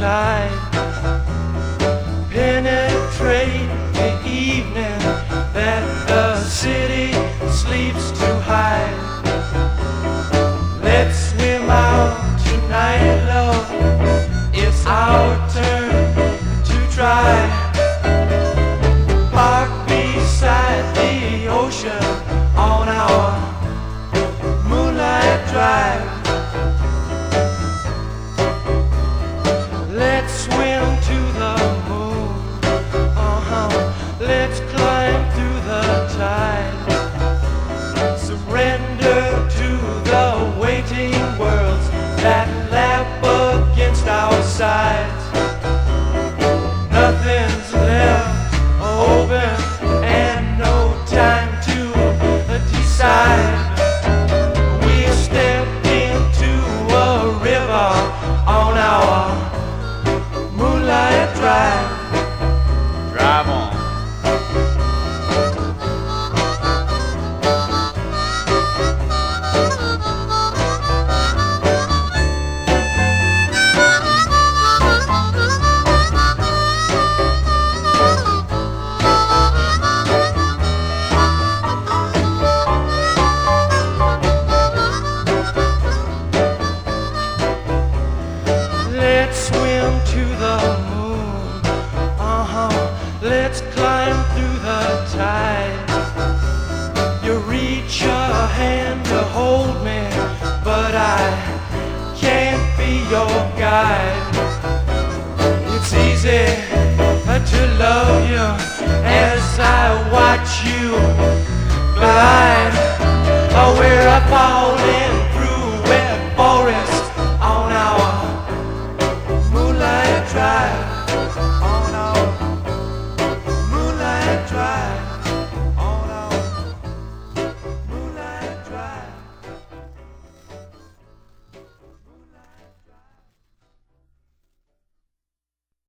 tide penetrate the evening that the city sleeps to hide. Let's swim out tonight, love. It's our turn to try. Park beside the ocean on our moonlight drive. Let's swim to the moon. Let's climb through the tide. Surrender to the waiting worlds that lap against our sides. Nothing's left open and no time to decide. We stepped into a river on our moonlight drive. Drive on. Let's swim to the moon. Let's climb through the tide. You reach your hand to hold me, but I can't be your guide. It's easy to love you as I watch you glide. We're falling through wet forest on our moonlight drive.